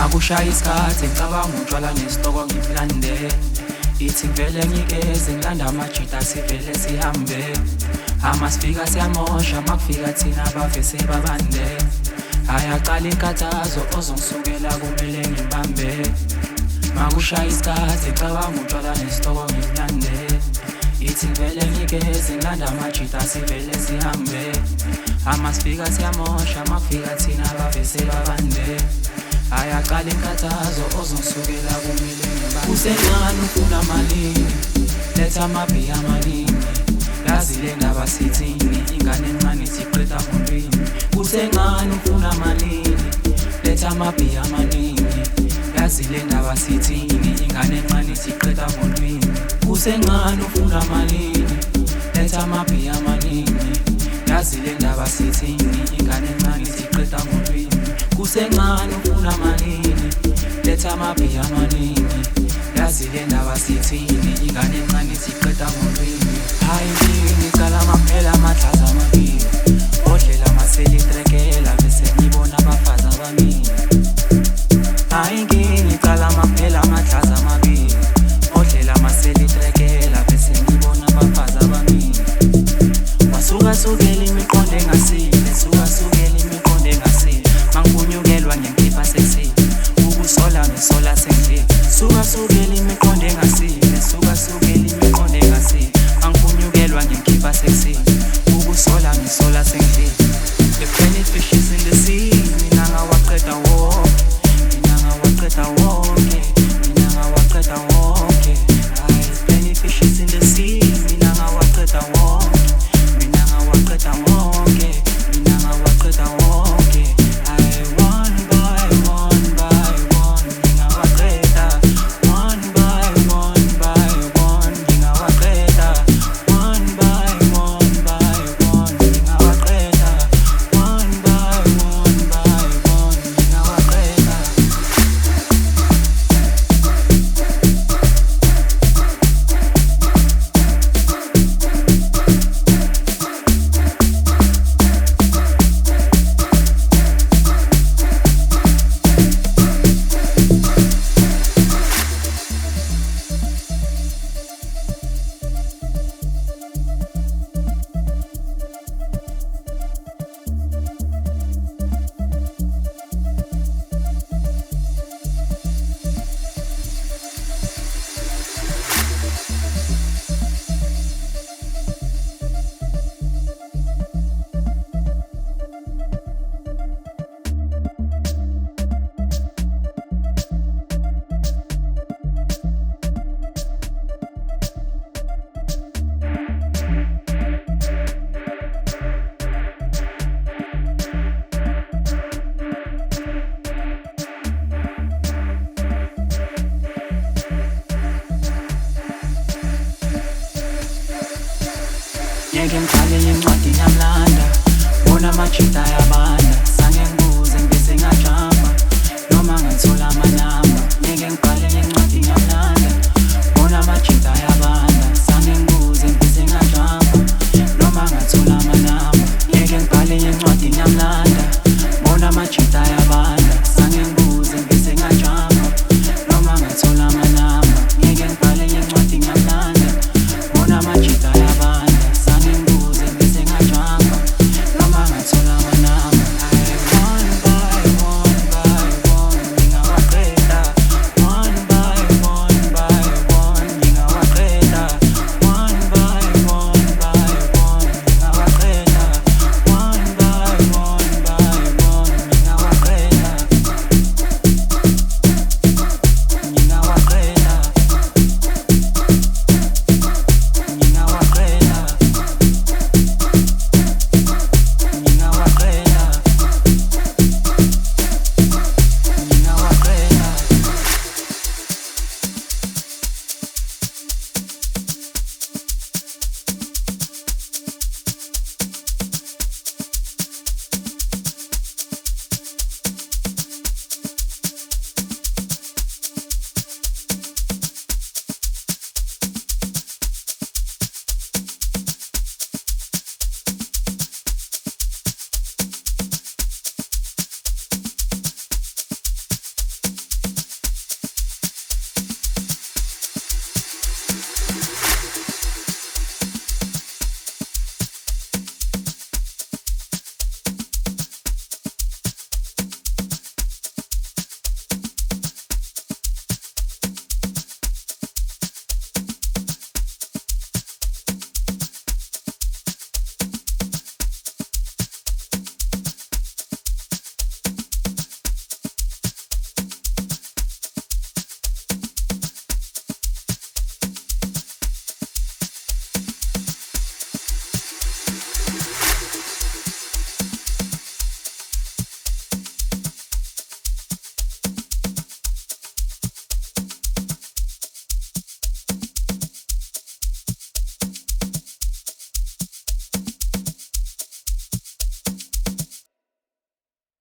Makushaya isikhathi ngicabanga utshwala nesitoko ngimlande. Ithi ngivele ngikeze ngilanda amajita sivele sihambe. Amasifika siyamosha makufika thina abavese babande. Ayaqala inkathazo ozongisukela kumele ngibambe. Makushaya isikhathi ngicabanga utshwala nesitoko ngimlande. Ithi ngivele ngikeze ngilanda amajita sivele sihambe. Amasifika siyamosha makufika thina abavese babande. Ayaqala inkathazo ozongisukela kumele ngibambe. Usencane ufuna malini, letha amabhiya amaningi. Yazile ndaba sithini, ingane encane siqeda mondweni. Usencane ufuna malini, letha amabhiya amaningi. Yazile ndaba sithini, ingane encane siqeda mondweni. Usencane ufuna malini, letha amabhiya amaningi. Yazile ndaba sithini, ingane encane siqeda mondweni. Usencane ufuna malini, letha amabhiya amaningi. Yazile ndaba sithini, ingane encane siqeda mondweni. Hayi ngicala amaphela amathatha amabili. Odlela amaselitrekela bese ngibona abafazi abamini. Hayi ngicala amaphela amathatha amabili. Odlela amaselitrekela bese ngibona abafazi abamini. Wasukasukela imiqondo engasile, sukasukela imiqondo engasile. Mangibunyukelwa ngenkipa sexy, ukusola ngisola sengile. Sukasukela imiqondo engasile, sukasukela imiqondo engasile. Mangibunyukelwa ngenkipa sexy, ukusola ngisola sengile. The penny fishes in the sea, mina ngawaqeda wonke, mina ngawaqeda wonke, mina ngawaqeda wonke. The penny fishes in the sea, mina ngawaqeda wonke, mina ngawaqeda wonke, mina ngawaqeda wonke. One by one by one, ngingawaqeda. One by one by one, ngingawaqeda. One by one by one, ngingawaqeda. One by one by one, ngingawaqeda. Ngeke ngibhale incwadi yamlanda, bona amajita ayabanda. Sange ngibuze ngibese ngajama.